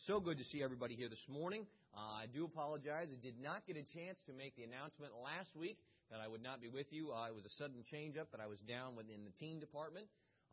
So good to see everybody here this morning. I do apologize. I did not get a chance to make the announcement last week that I would not be with you. It was a sudden change-up that I was down within the teen department.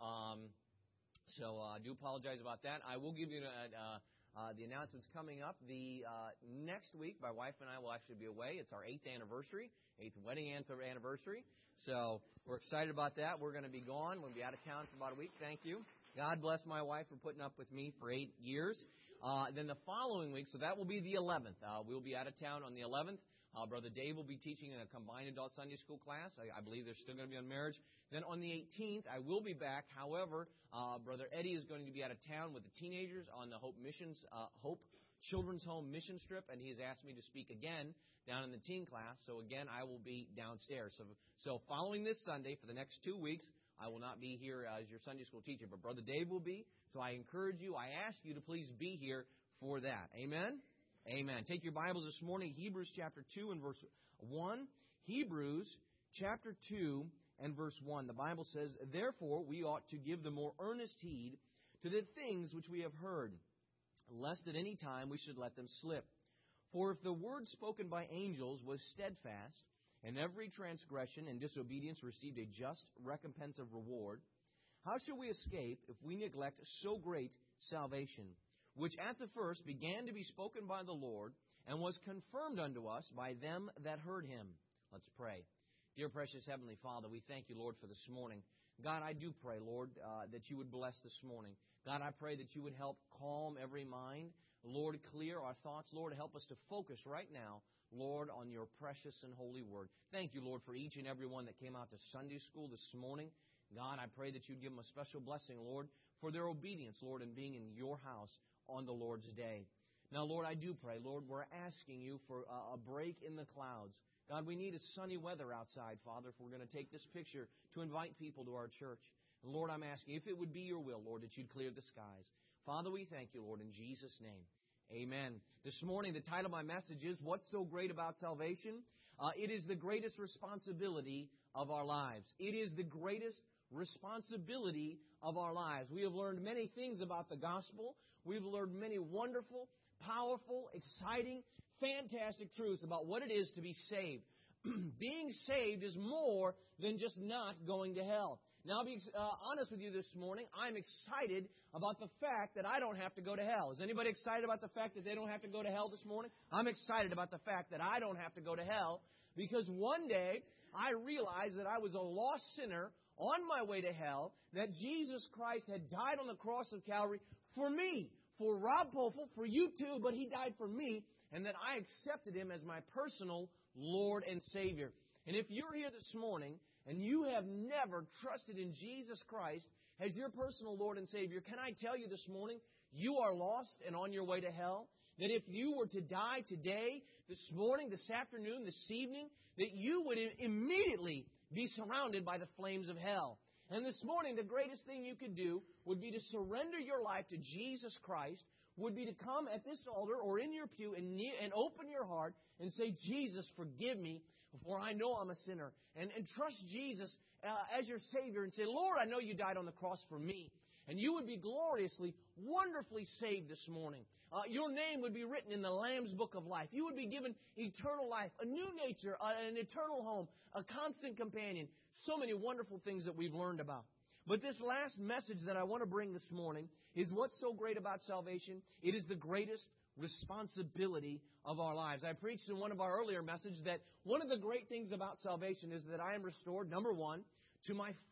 So I do apologize about that. I will give you the announcements coming up. The next week, my wife and I will actually be away. It's our 8th anniversary, 8th wedding anniversary. So we're excited about that. We're going to be gone. We'll be out of town for about a week. Thank you. God bless my wife for putting up with me for 8 years. Then the following week, so that will be the 11th. We'll be out of town on the 11th. Brother Dave will be teaching in a combined adult Sunday school class. I believe they're still going to be on marriage. Then on the 18th, I will be back. However, Brother Eddie is going to be out of town with the teenagers on the Hope Children's Home mission trip, and he has asked me to speak again down in the teen class. So again, I will be downstairs. So following this Sunday for the next 2 weeks, I will not be here as your Sunday school teacher, but Brother Dave will be. So I encourage you, I ask you to please be here for that. Amen? Amen. Take your Bibles this morning, Hebrews chapter 2 and verse 1. Hebrews chapter 2 and verse 1. The Bible says, "Therefore we ought to give the more earnest heed to the things which we have heard, lest at any time we should let them slip. For if the word spoken by angels was steadfast, and every transgression and disobedience received a just recompense of reward, how shall we escape if we neglect so great salvation, which at the first began to be spoken by the Lord, and was confirmed unto us by them that heard him?" Let's pray. Dear precious Heavenly Father, we thank you, Lord, for this morning. God, I do pray, Lord, that you would bless this morning. God, I pray that you would help calm every mind. Lord, clear our thoughts. Lord, help us to focus right now, Lord, on your precious and holy word. Thank you, Lord, for each and every one that came out to Sunday school this morning. God, I pray that you'd give them a special blessing, Lord, for their obedience, Lord, in being in your house on the Lord's day. Now, Lord, I do pray, Lord, we're asking you for a break in the clouds. God, we need a sunny weather outside, Father, if we're going to take this picture to invite people to our church. And Lord, I'm asking, if it would be your will, Lord, that you'd clear the skies. Father, we thank you, Lord, in Jesus' name. Amen. This morning, the title of my message is, What's So Great About Salvation? It is the greatest responsibility of our lives. It is the greatest responsibility of our lives. We have learned many things about the gospel. We've learned many wonderful, powerful, exciting, fantastic truths about what it is to be saved. Being saved is more than just not going to hell. Now, I'll be honest with you this morning. I'm excited about the fact that I don't have to go to hell. Is anybody excited about the fact that they don't have to go to hell this morning? I'm excited about the fact that I don't have to go to hell, because one day I realized that I was a lost sinner on my way to hell, that Jesus Christ had died on the cross of Calvary for me, for Rob Poefel, for you too, but He died for me, and that I accepted Him as my personal Lord and Savior. And if you're here this morning and you have never trusted in Jesus Christ as your personal Lord and Savior, can I tell you this morning, you are lost and on your way to hell? That if you were to die today, this morning, this afternoon, this evening, that you would immediately be surrounded by the flames of hell. And this morning, the greatest thing you could do would be to surrender your life to Jesus Christ, would be to come at this altar or in your pew and open your heart and say, "Jesus, forgive me, for I know I'm a sinner." And trust Jesus as your Savior and say, "Lord, I know you died on the cross for me." And you would be gloriously, wonderfully saved this morning. Your name would be written in the Lamb's Book of Life. You would be given eternal life, a new nature, an eternal home, a constant companion. So many wonderful things that we've learned about. But this last message that I want to bring this morning is what's so great about salvation. It is the greatest responsibility of our lives. I preached in one of our earlier messages that one of the great things about salvation is that I am restored, number one, to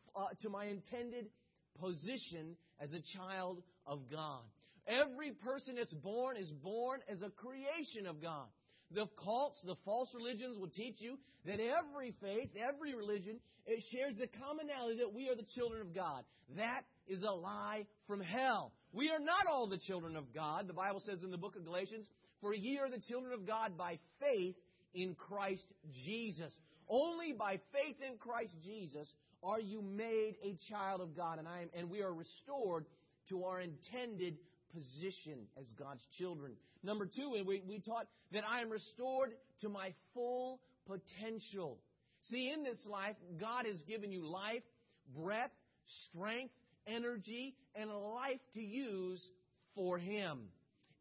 my intended position as a child of God. Every person that's born is born as a creation of God. The cults, the false religions will teach you that every faith, every religion, it shares the commonality that we are the children of God. That is a lie from hell. We are not all the children of God. The Bible says in the book of Galatians, "For ye are the children of God by faith in Christ Jesus." Only by faith in Christ Jesus are you made a child of God, and we are restored to our intended position as God's children. Number two, we taught that I am restored to my full potential. See, in this life, God has given you life, breath, strength, energy, and a life to use for Him.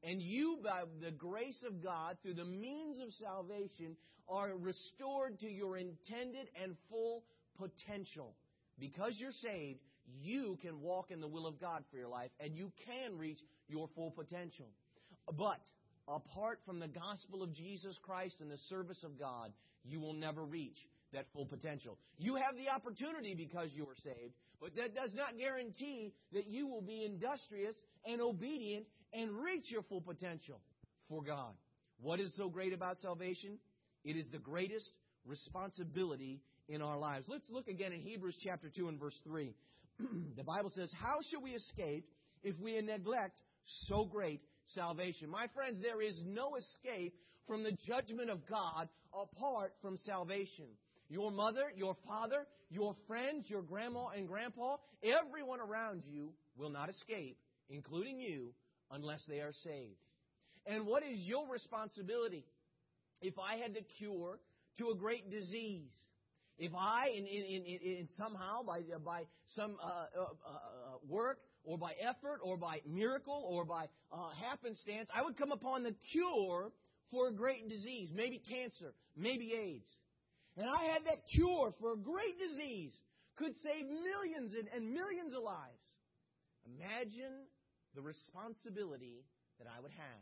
And you, by the grace of God, through the means of salvation, are restored to your intended and full potential. Because you're saved, you can walk in the will of God for your life, and you can reach your full potential. But apart from the gospel of Jesus Christ and the service of God, you will never reach that full potential. You have the opportunity because you are saved, but that does not guarantee that you will be industrious and obedient and reach your full potential for God. What is so great about salvation? It is the greatest responsibility in our lives. Let's look again in Hebrews chapter 2 and verse 3. The Bible says, "How shall we escape if we neglect so great salvation?" My friends, there is no escape from the judgment of God apart from salvation. Your mother, your father, your friends, your grandma and grandpa, everyone around you will not escape, including you, unless they are saved. And what is your responsibility? If I had the cure to a great disease, if I, in somehow, by some work, or by effort, or by miracle, or by happenstance, I would come upon the cure for a great disease, maybe cancer, maybe AIDS, and I had that cure for a great disease, could save millions and millions of lives. Imagine the responsibility that I would have.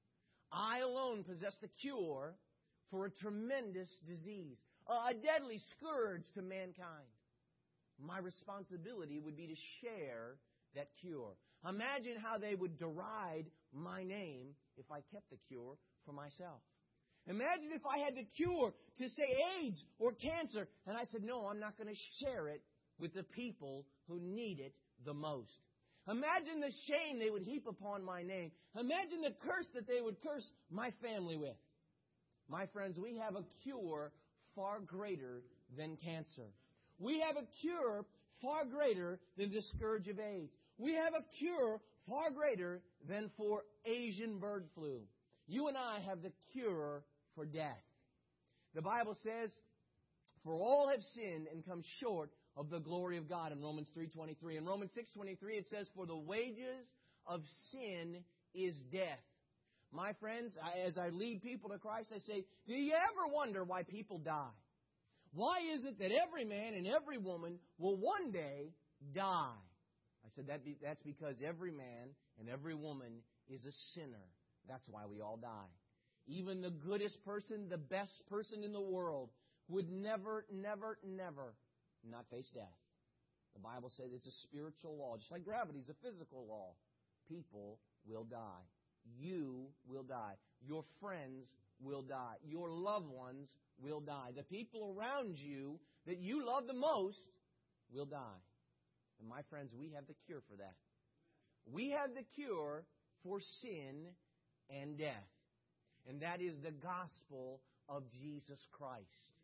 I alone possess the cure for a tremendous disease, a deadly scourge to mankind. My responsibility would be to share that cure. Imagine how they would deride my name if I kept the cure for myself. Imagine if I had the cure to, say, AIDS or cancer, and I said, no, I'm not going to share it with the people who need it the most. Imagine the shame they would heap upon my name. Imagine the curse that they would curse my family with. My friends, we have a cure far greater than cancer. We have a cure far greater than the scourge of AIDS. We have a cure far greater than for Asian bird flu. You and I have the cure for death. The Bible says, "For all have sinned and come short of the glory of God," in Romans 3:23. In Romans 6:23 it says, "For the wages of sin is death." My friends, as I lead people to Christ, I say, do you ever wonder why people die? Why is it that every man and every woman will one day die? I said that's because every man and every woman is a sinner. That's why we all die. Even the goodest person, the best person in the world would never, never, never not face death. The Bible says it's a spiritual law. Just like gravity is a physical law. People will die. You will die. Your friends will die. Your loved ones will die. The people around you that you love the most will die. And my friends, we have the cure for that. We have the cure for sin and death. And that is the gospel of Jesus Christ.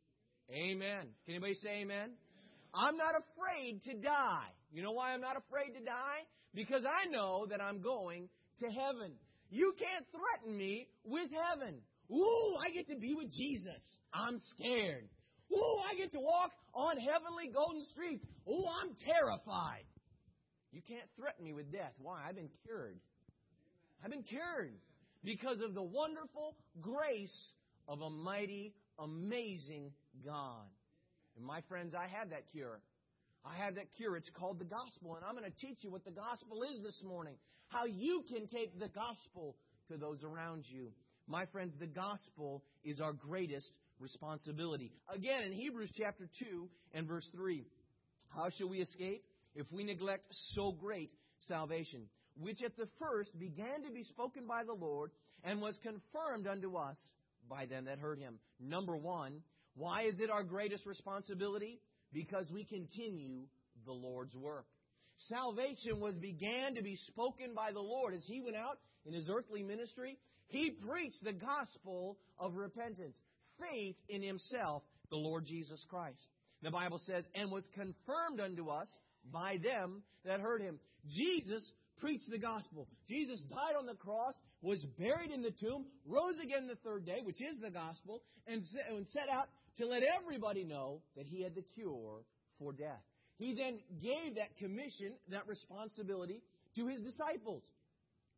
Amen. Can anybody say amen? I'm not afraid to die. You know why I'm not afraid to die? Because I know that I'm going to heaven. You can't threaten me with heaven. Ooh, I get to be with Jesus. I'm scared. Ooh, I get to walk on heavenly golden streets. Ooh, I'm terrified. You can't threaten me with death. Why? I've been cured. I've been cured because of the wonderful grace of a mighty, amazing God. And my friends, I have that cure. I have that cure. It's called the gospel. And I'm going to teach you what the gospel is this morning. How you can take the gospel to those around you. My friends, the gospel is our greatest responsibility. Again, in Hebrews chapter 2 and verse 3. How shall we escape if we neglect so great salvation, which at the first began to be spoken by the Lord and was confirmed unto us by them that heard him? Number one, why is it our greatest responsibility? Because we continue the Lord's work. Salvation began to be spoken by the Lord. As he went out in his earthly ministry, he preached the gospel of repentance, faith in himself, the Lord Jesus Christ. The Bible says, and was confirmed unto us by them that heard him. Jesus preached the gospel. Jesus died on the cross, was buried in the tomb, rose again the third day, which is the gospel, and set out to let everybody know that he had the cure for death. He then gave that commission, that responsibility, to his disciples.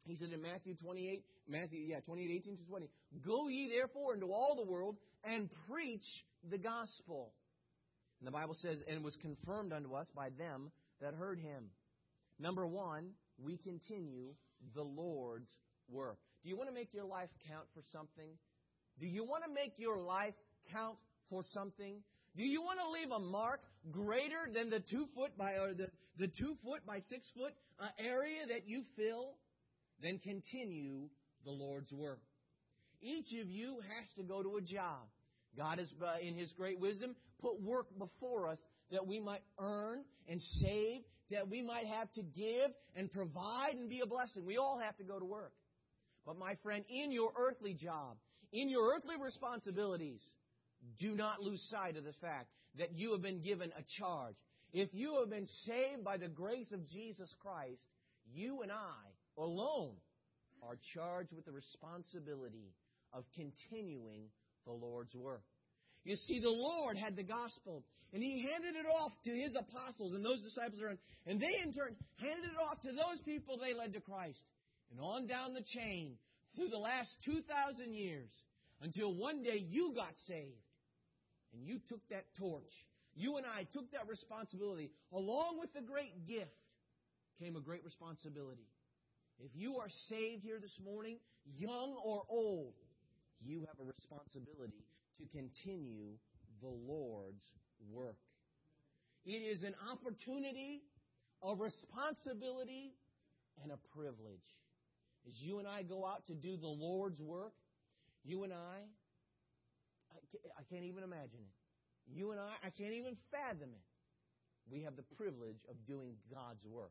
He said in Matthew 28, 18 to 20, "Go ye therefore into all the world and preach the gospel." And the Bible says, "And was confirmed unto us by them that heard him." Number one, we continue the Lord's work. Do you want to make your life count for something? Do you want to make your life count for something? Do you want to leave a mark greater than the 2 foot by or the 2 foot by 6 foot area that you fill? Then continue the Lord's work. Each of you has to go to a job. God has, in His great wisdom, put work before us that we might earn and save, that we might have to give and provide and be a blessing. We all have to go to work. But my friend, in your earthly job, in your earthly responsibilities, do not lose sight of the fact that you have been given a charge. If you have been saved by the grace of Jesus Christ, you and I alone are charged with the responsibility of continuing the Lord's work. You see, the Lord had the gospel, and He handed it off to His apostles and those disciples around, and they in turn handed it off to those people they led to Christ. And on down the chain through the last 2,000 years until one day you got saved and you took that torch. You and I took that responsibility. Along with the great gift came a great responsibility. If you are saved here this morning, young or old, you have a responsibility to continue the Lord's work. It is an opportunity, a responsibility, and a privilege. As you and I go out to do the Lord's work, you and I can't even imagine it. You and I can't even fathom it. We have the privilege of doing God's work.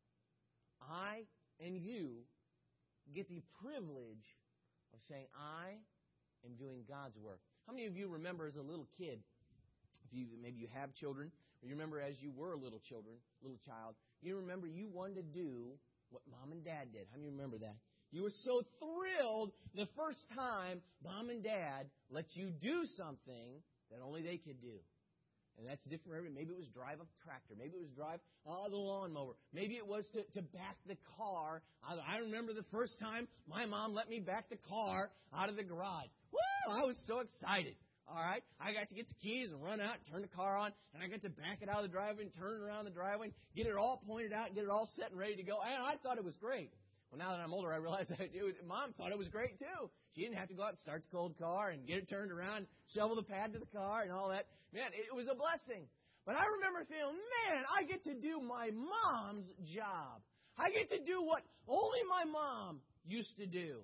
I and you get the privilege of saying, I am doing God's work. How many of you remember as a little kid, maybe you have children, or you remember as you were a little child, you remember you wanted to do what Mom and Dad did. How many remember that? You were so thrilled the first time Mom and Dad let you do something that only they could do. And that's different for everybody. Maybe it was drive a tractor. Maybe it was drive the lawnmower. Maybe it was to back the car. I remember the first time my mom let me back the car out of the garage. Woo! I was so excited. All right? I got to get the keys and run out and turn the car on, and I got to back it out of the driveway and turn it around the driveway, and get it all pointed out and get it all set and ready to go. And I thought it was great. Well, now that I'm older, I realize Mom thought it was great, too. She didn't have to go out and start the cold car and get it turned around, shovel the pad to the car and all that. Man, it was a blessing. But I remember feeling, man, I get to do my mom's job. I get to do what only my mom used to do.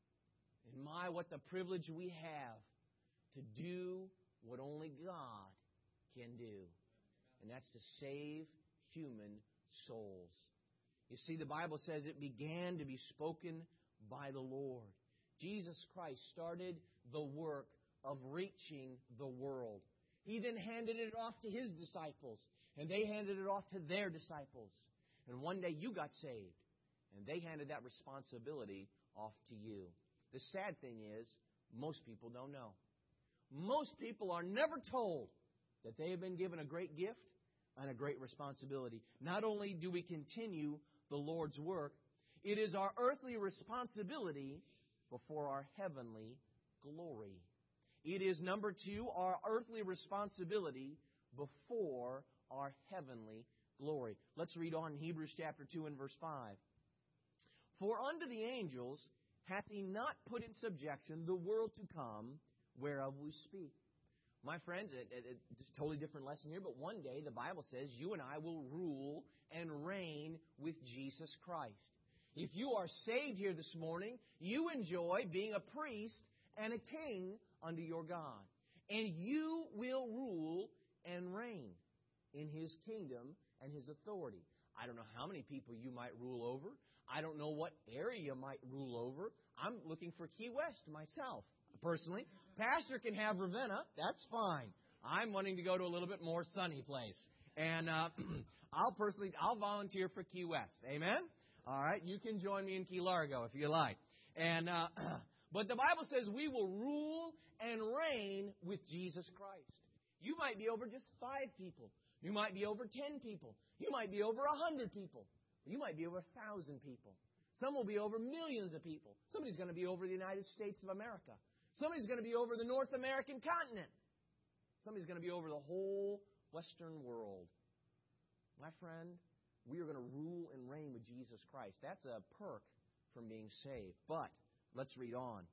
And what the privilege we have to do what only God can do. And that's to save human souls. You see, the Bible says it began to be spoken by the Lord. Jesus Christ started the work of reaching the world. He then handed it off to His disciples, and they handed it off to their disciples. And one day you got saved, and they handed that responsibility off to you. The sad thing is, most people don't know. Most people are never told that they have been given a great gift and a great responsibility. Not only do we continue the Lord's work, it is our earthly responsibility before our heavenly glory. It is, number 2, our earthly responsibility before our heavenly glory. Let's read on in Hebrews chapter 2 and verse 5. For unto the angels hath He not put in subjection the world to come, whereof we speak. My friends, it's a totally different lesson here, but one day the Bible says you and I will rule and reign with Jesus Christ. If you are saved here this morning, you enjoy being a priest and a king unto your God. And you will rule and reign in His kingdom and His authority. I don't know how many people you might rule over. I don't know what area you might rule over. I'm looking for Key West myself, personally. Pastor can have Ravenna. That's fine. I'm wanting to go to a little bit more sunny place. And I'll volunteer for Key West. Amen? All right. You can join me in Key Largo if you like. And but the Bible says we will rule and reign with Jesus Christ. You might be over just 5 people. You might be over 10 people. You might be over 100 people. You might be over 1,000 people. Some will be over millions of people. Somebody's going to be over the United States of America. Somebody's going to be over the North American continent. Somebody's going to be over the whole Western world. My friend, we are going to rule and reign with Jesus Christ. That's a perk from being saved. But let's read on.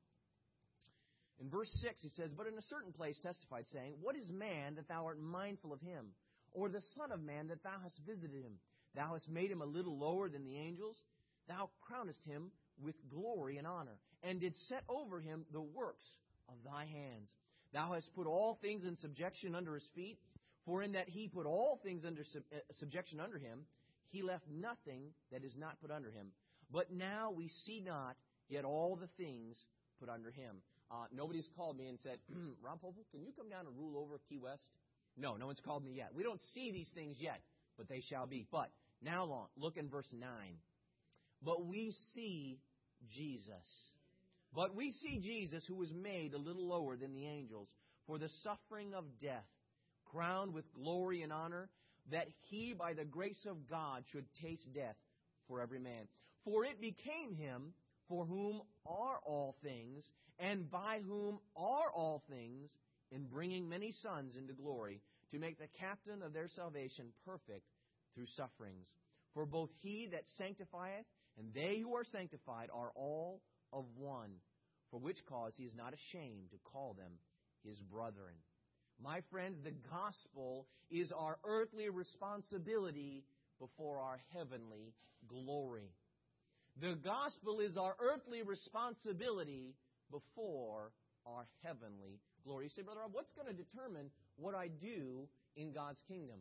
In verse 6, he says, "But in a certain place testified, saying, What is man that thou art mindful of him? Or the son of man that thou hast visited him? Thou hast made him a little lower than the angels. Thou crownest him with glory and honor, and didst set over him the works of thy hands. Thou hast put all things in subjection under his feet. For in that he put all things under subjection under him, he left nothing that is not put under him. But now we see not yet all the things put under him." Nobody's called me and said, "Ron Povel, can you come down and rule over Key West?" No one's called me yet. We don't see these things yet, but they shall be. But now look in verse 9. But we see Jesus. But we see Jesus, who was made a little lower than the angels, for the suffering of death, crowned with glory and honor, that he by the grace of God should taste death for every man. For it became him, for whom are all things, and by whom are all things, in bringing many sons into glory, to make the captain of their salvation perfect through sufferings. For both he that sanctifieth and they who are sanctified are all of one, for which cause he is not ashamed to call them his brethren. My friends, the gospel is our earthly responsibility before our heavenly glory. The gospel is our earthly responsibility before our heavenly glory. You say, "Brother Rob, what's going to determine what I do in God's kingdom?"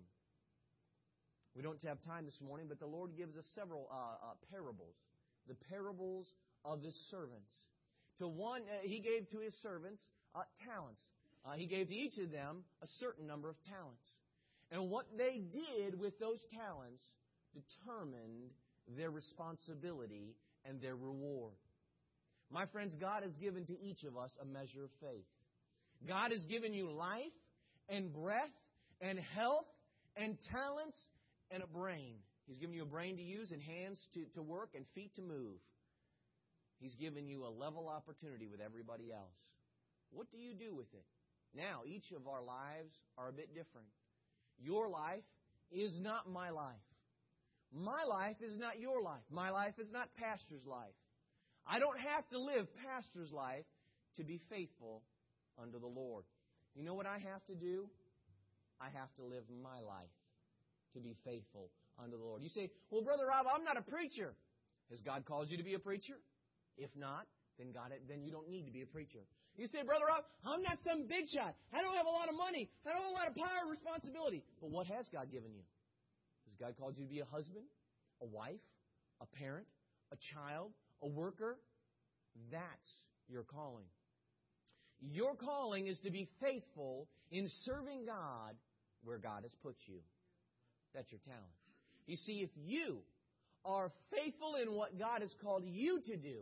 We don't have time this morning, but the Lord gives us several parables. The parables of his servants. To one, he gave to his servants talents. He gave to each of them a certain number of talents. And what they did with those talents determined their responsibility and their reward. My friends, God has given to each of us a measure of faith. God has given you life and breath and health and talents and a brain. He's given you a brain to use and hands to work and feet to move. He's given you a level opportunity with everybody else. What do you do with it? Now, each of our lives are a bit different. Your life is not my life. My life is not your life. My life is not pastor's life. I don't have to live pastor's life to be faithful unto the Lord. You know what I have to do? I have to live my life to be faithful unto the Lord. You say, "Well, Brother Rob, I'm not a preacher." Has God called you to be a preacher? If not, then you don't need to be a preacher. You say, "Brother Rob, I'm not some big shot. I don't have a lot of money. I don't have a lot of power and responsibility." But what has God given you? Has God called you to be a husband, a wife, a parent, a child, a worker? That's your calling. Your calling is to be faithful in serving God where God has put you. That's your talent. You see, if you are faithful in what God has called you to do,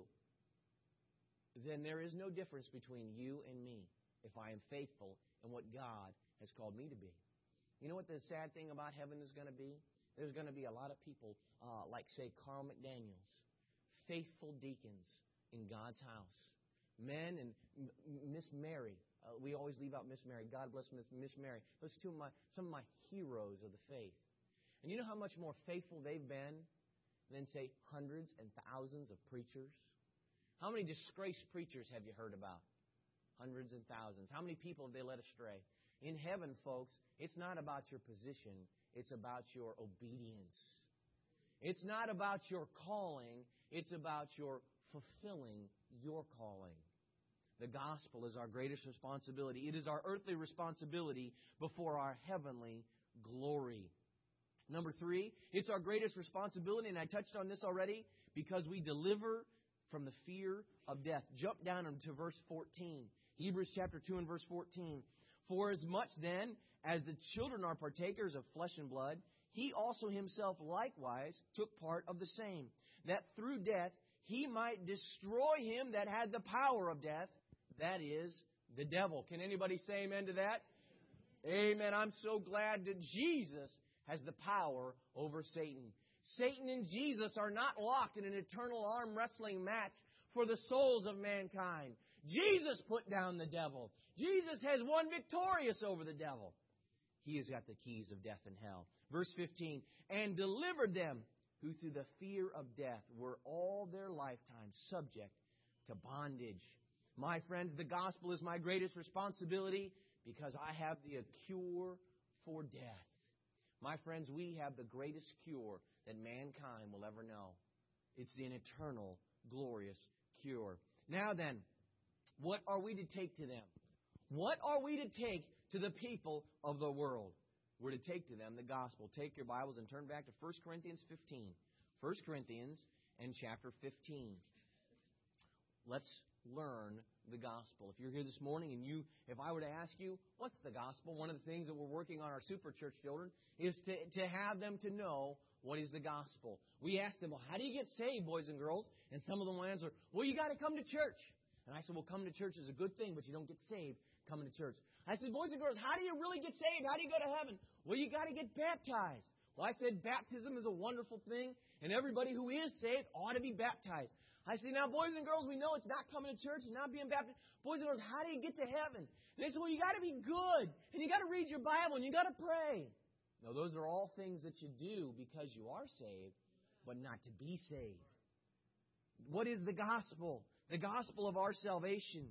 then there is no difference between you and me if I am faithful in what God has called me to be. You know what the sad thing about heaven is going to be? There's going to be a lot of people, like, say, Carl McDaniels, faithful deacons in God's house. Men and Miss Mary. We always leave out Miss Mary. God bless Miss Mary. Those are some of my heroes of the faith. And you know how much more faithful they've been than, say, hundreds and thousands of preachers? How many disgraced preachers have you heard about? Hundreds and thousands. How many people have they led astray? In heaven, folks, it's not about your position. It's about your obedience. It's not about your calling. It's about your fulfilling your calling. The gospel is our greatest responsibility. It is our earthly responsibility before our heavenly glory. Number 3, it's our greatest responsibility, and I touched on this already, because we deliver from the fear of death. Jump down into verse 14. Hebrews chapter 2 and verse 14. "For as much then as the children are partakers of flesh and blood, he also himself likewise took part of the same, that through death he might destroy him that had the power of death, that is, the devil." Can anybody say amen to that? Amen. I'm so glad that Jesus has the power over Satan. Satan and Jesus are not locked in an eternal arm wrestling match for the souls of mankind. Jesus put down the devil. Jesus has won victorious over the devil. He has got the keys of death and hell. Verse 15, and delivered them who through the fear of death were all their lifetime subject to bondage. My friends, the gospel is my greatest responsibility because I have the cure for death. My friends, we have the greatest cure that mankind will ever know. It's an eternal, glorious cure. Now then, what are we to take to them? What are we to take to the people of the world? We're to take to them the gospel. Take your Bibles and turn back to 1 Corinthians 15. 1 Corinthians and chapter 15. Let's learn the gospel. If you're here this morning and if I were to ask you, what's the gospel? One of the things that we're working on our super church children is to have them to know what is the gospel. We ask them, well, how do you get saved, boys and girls? And some of them will answer, well, you got to come to church. And I said, well, coming to church is a good thing, but you don't get saved coming to church. I said, boys and girls, how do you really get saved? How do you go to heaven? Well, you got to get baptized. Well, I said, baptism is a wonderful thing, and everybody who is saved ought to be baptized. I said, now, boys and girls, we know it's not coming to church and not being baptized. Boys and girls, how do you get to heaven? And they said, well, you got to be good, and you got to read your Bible, and you got to pray. No, those are all things that you do because you are saved, but not to be saved. What is the gospel? The gospel of our salvation.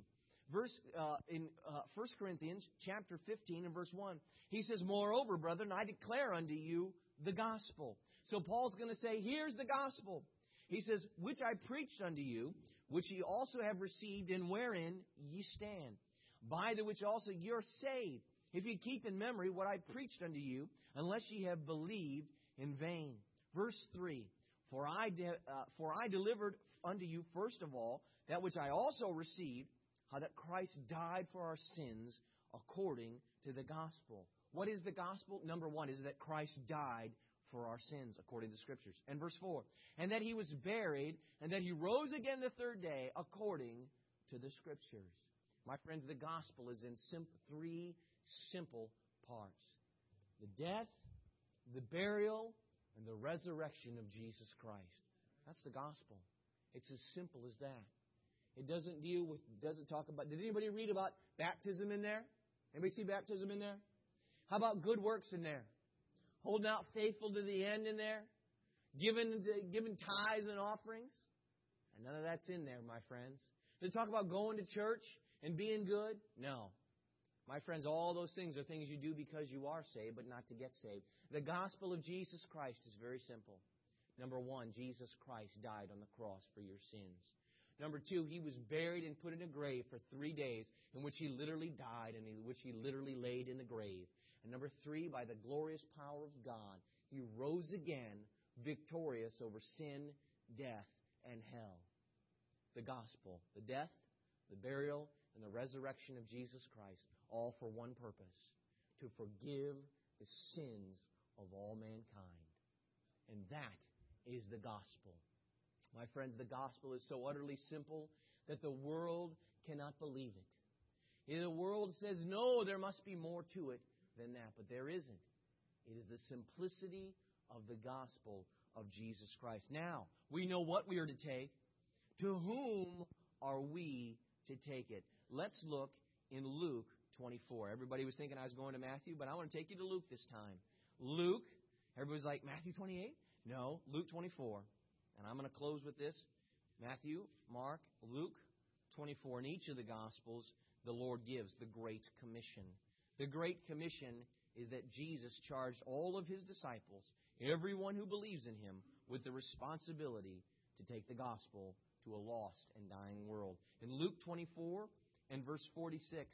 In 1 Corinthians chapter 15 and verse 1, he says, moreover, brethren, I declare unto you the gospel. So Paul's going to say, here's the gospel. He says, which I preached unto you, which ye also have received, and wherein ye stand, by the which also ye are saved, if ye keep in memory what I preached unto you, unless ye have believed in vain. Verse 3, for I delivered unto you first of all that which I also received, how that Christ died for our sins according to the gospel. What is the gospel? Number one is that Christ died for our sins according to the Scriptures. And verse 4, and that He was buried, and that He rose again the third day according to the Scriptures. My friends, the gospel is in three simple parts. The death, the burial, and the resurrection of Jesus Christ. That's the gospel. It's as simple as that. It doesn't talk about, did anybody read about baptism in there? Anybody see baptism in there? How about good works in there? Holding out faithful to the end in there? Giving tithes and offerings? And none of that's in there, my friends. Does it talk about going to church and being good? No. My friends, all those things are things you do because you are saved, but not to get saved. The gospel of Jesus Christ is very simple. Number one, Jesus Christ died on the cross for your sins. Number two, He was buried and put in a grave for 3 days, in which He literally died and in which He literally laid in the grave. And number three, by the glorious power of God, He rose again, victorious over sin, death, and hell. The gospel, the death, the burial, and the resurrection of Jesus Christ, all for one purpose, to forgive the sins of all mankind. And that is the gospel. My friends, the gospel is so utterly simple that the world cannot believe it. The world says, no, there must be more to it than that, but there isn't. It is the simplicity of the gospel of Jesus Christ. Now, we know what we are to take. To whom are we to take it? Let's look in Luke 24. Everybody was thinking I was going to Matthew, but I want to take you to Luke this time. Luke, everybody's like, Matthew 28? No, Luke 24. And I'm going to close with this. Matthew, Mark, Luke 24. In each of the Gospels, the Lord gives the Great Commission. The Great Commission is that Jesus charged all of His disciples, everyone who believes in Him, with the responsibility to take the gospel to a lost and dying world. In Luke 24 and verse 46,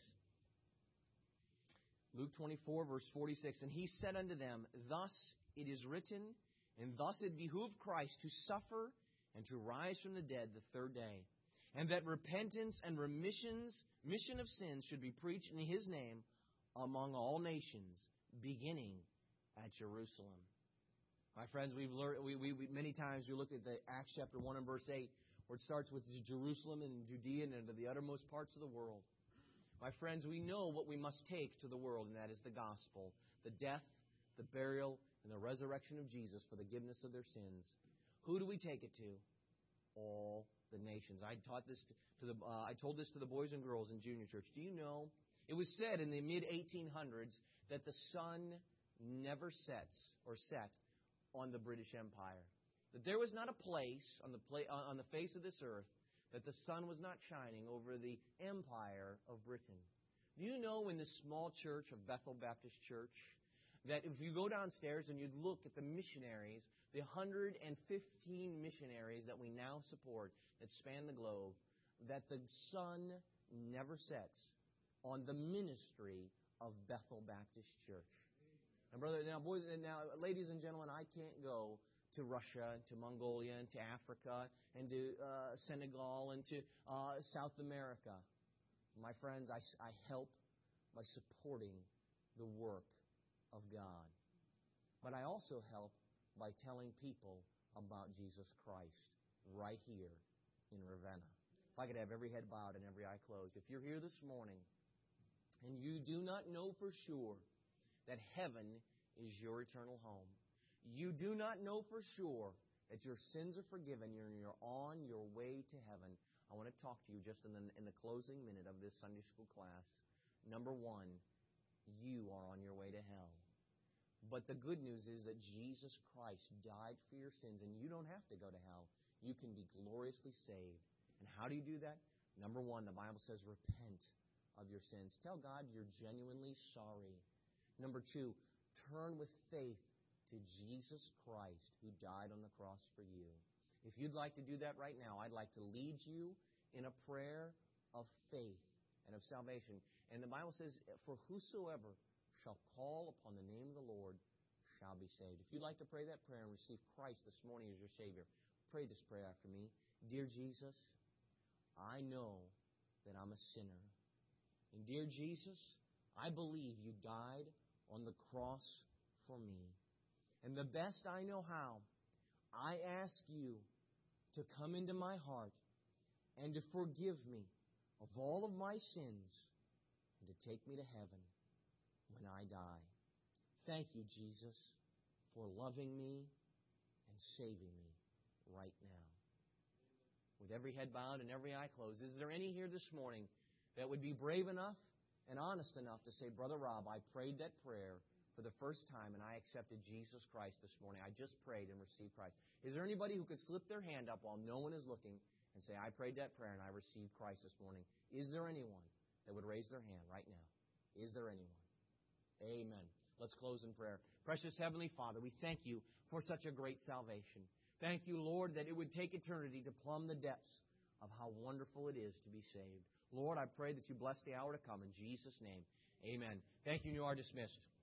Luke 24, verse 46, and He said unto them, thus it is written, and thus it behooved Christ to suffer and to rise from the dead the third day, and that repentance and mission of sins should be preached in His name among all nations, beginning at Jerusalem. My friends, we've learned many times we looked at the Acts chapter 1 and verse 8, where it starts with Jerusalem and Judea and into the uttermost parts of the world. My friends, we know what we must take to the world, and that is the gospel, the death, the burial, and the resurrection of Jesus for the forgiveness of their sins, who do we take it to? All the nations. I told this to the boys and girls in junior church. Do you know, it was said in the mid-1800s that the sun never set on the British Empire. That there was not a place on the face of this earth that the sun was not shining over the Empire of Britain. Do you know, in this small church of Bethel Baptist Church, that if you go downstairs and you look at the missionaries, the 115 missionaries that we now support that span the globe, that the sun never sets on the ministry of Bethel Baptist Church. And ladies and gentlemen, I can't go to Russia, to Mongolia, and to Africa, and to Senegal, and to South America. My friends, I help by supporting the work of God. But I also help by telling people about Jesus Christ right here in Ravenna. If I could have every head bowed and every eye closed. If you're here this morning and you do not know for sure that heaven is your eternal home, you do not know for sure that your sins are forgiven, you're on your way to heaven, I want to talk to you just in the closing minute of this Sunday school class. Number one, you are on your way to hell. But the good news is that Jesus Christ died for your sins, and you don't have to go to hell. You can be gloriously saved. And how do you do that? Number one, the Bible says repent of your sins. Tell God you're genuinely sorry. Number two, turn with faith to Jesus Christ who died on the cross for you. If you'd like to do that right now, I'd like to lead you in a prayer of faith and of salvation. And the Bible says, for whosoever shall call upon the name of the Lord shall be saved. If you'd like to pray that prayer and receive Christ this morning as your Savior, pray this prayer after me. Dear Jesus, I know that I'm a sinner. And dear Jesus, I believe you died on the cross for me. And the best I know how, I ask you to come into my heart and to forgive me of all of my sins and to take me to heaven when I die. Thank you, Jesus, for loving me and saving me right now. With every head bowed and every eye closed, is there any here this morning that would be brave enough and honest enough to say, Brother Rob, I prayed that prayer for the first time and I accepted Jesus Christ this morning. I just prayed and received Christ. Is there anybody who could slip their hand up while no one is looking and say, I prayed that prayer and I received Christ this morning? Is there anyone that would raise their hand right now? Is there anyone? Amen. Let's close in prayer. Precious Heavenly Father, we thank you for such a great salvation. Thank you, Lord, that it would take eternity to plumb the depths of how wonderful it is to be saved. Lord, I pray that you bless the hour to come in Jesus' name. Amen. Thank you, and you are dismissed.